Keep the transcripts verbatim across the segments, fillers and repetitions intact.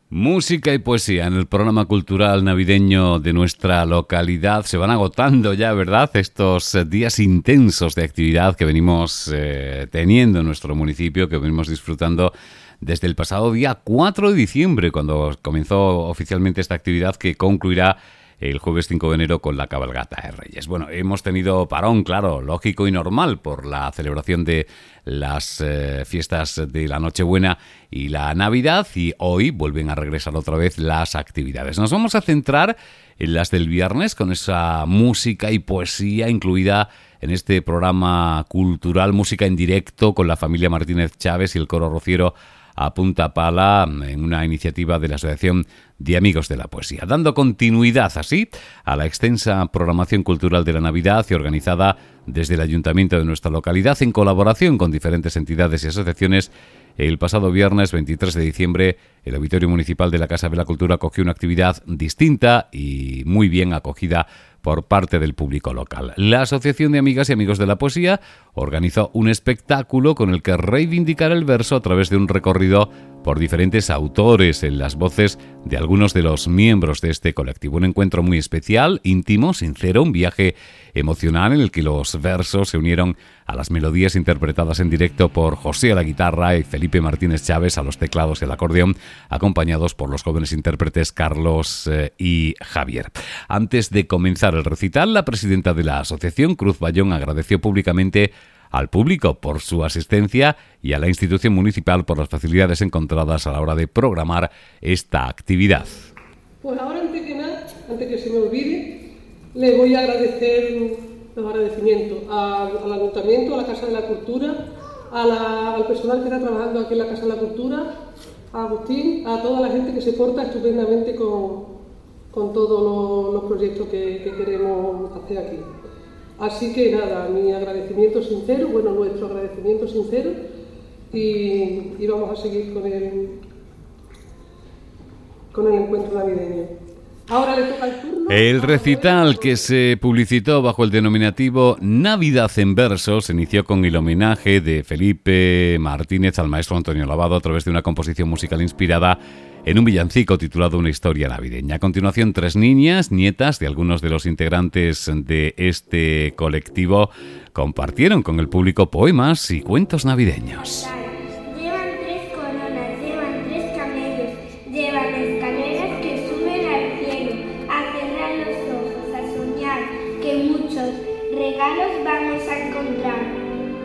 Música y poesía en el programa cultural navideño de nuestra localidad. Se van agotando ya, ¿verdad?, estos días intensos de actividad que venimos eh, teniendo en nuestro municipio, que venimos disfrutando desde el pasado día cuatro de diciembre, cuando comenzó oficialmente esta actividad que concluirá el jueves cinco de enero con la cabalgata de Reyes. Bueno, hemos tenido parón, claro, lógico y normal por la celebración de las eh, fiestas de la Nochebuena y la Navidad, y hoy vuelven a regresar otra vez las actividades. Nos vamos a centrar en las del viernes con esa música y poesía incluida en este programa cultural, música en directo con la familia Martínez Chávez y el coro rociero a punta pala, en una iniciativa de la Asociación de Amigos de la Poesía, dando continuidad así a la extensa programación cultural de la Navidad y organizada desde el Ayuntamiento de nuestra localidad en colaboración con diferentes entidades y asociaciones. El pasado viernes veintitrés de diciembre, el Auditorio Municipal de la Casa de la Cultura acogió una actividad distinta y muy bien acogida por parte del público local. La Asociación de Amigas y Amigos de la Poesía organizó un espectáculo con el que reivindicar el verso a través de un recorrido por diferentes autores en las voces de algunos de los miembros de este colectivo. Un encuentro muy especial, íntimo, sincero, un viaje emocional en el que los versos se unieron a las melodías interpretadas en directo por José a la guitarra y Felipe Martínez Chávez a los teclados y el acordeón, acompañados por los jóvenes intérpretes Carlos eh, y Javier. Antes de comenzar el recital, la presidenta de la asociación, Cruz Bayón, agradeció públicamente al público por su asistencia y a la institución municipal por las facilidades encontradas a la hora de programar esta actividad. Pues ahora, antes que nada, antes que se me olvide, le voy a agradecer los agradecimientos al, al Ayuntamiento, a la Casa de la Cultura, a la, al personal que está trabajando aquí en la Casa de la Cultura, a Agustín, a toda la gente que se porta estupendamente con, con todos los, los proyectos que, que queremos hacer aquí. Así que nada, mi agradecimiento sincero, bueno, nuestro agradecimiento sincero, y, y vamos a seguir con el, con el encuentro navideño. Ahora le toca el turno. El recital, que se publicitó bajo el denominativo Navidad en versos, se inició con el homenaje de Felipe Martínez al maestro Antonio Lavado a través de una composición musical inspirada en un villancico titulado Una historia navideña. A continuación, tres niñas, nietas de algunos de los integrantes de este colectivo, compartieron con el público poemas y cuentos navideños. Llevan tres coronas, llevan tres camellos, llevan escaleras que suben al cielo, a cerrar los ojos, a soñar que muchos regalos vamos a encontrar.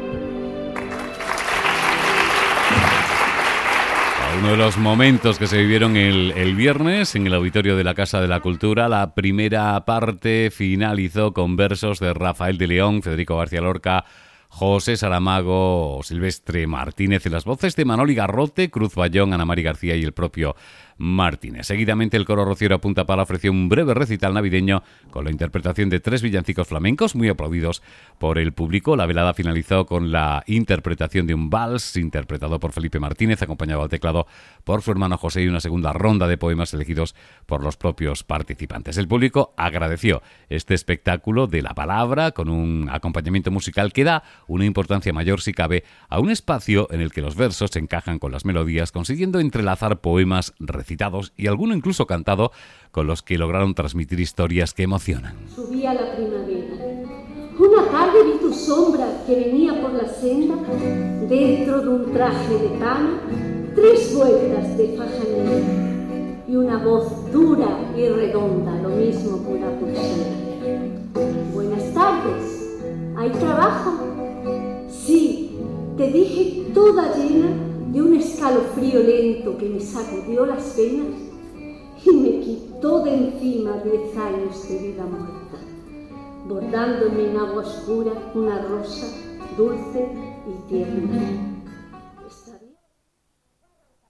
Uno de los momentos que se vivieron el, el viernes en el auditorio de la Casa de la Cultura. La primera parte finalizó con versos de Rafael de León, Federico García Lorca, José Saramago, Silvestre Martínez, y las voces de Manoli Garrote, Cruz Bayón, Ana Mari García y el propio Martínez. Seguidamente, el coro rociero a punta pala ofreció un breve recital navideño con la interpretación de tres villancicos flamencos muy aplaudidos por el público. La velada finalizó con la interpretación de un vals interpretado por Felipe Martínez, acompañado al teclado por su hermano José, y una segunda ronda de poemas elegidos por los propios participantes. El público agradeció este espectáculo de la palabra con un acompañamiento musical que da una importancia mayor, si cabe, a un espacio en el que los versos se encajan con las melodías, consiguiendo entrelazar poemas recitados y alguno incluso cantado, con los que lograron transmitir historias que emocionan. Subía la primavera. Una tarde vi tu sombra que venía por la senda, dentro de un traje de pana, tres vueltas de faja negra y una voz dura y redonda, lo mismo que una pulsera. Buenas tardes, ¿hay trabajo? Sí, te dije toda llena de un escalofrío lento que me sacudió las venas y me quitó de encima diez años de vida muerta, bordándome en agua oscura una rosa dulce y tierna.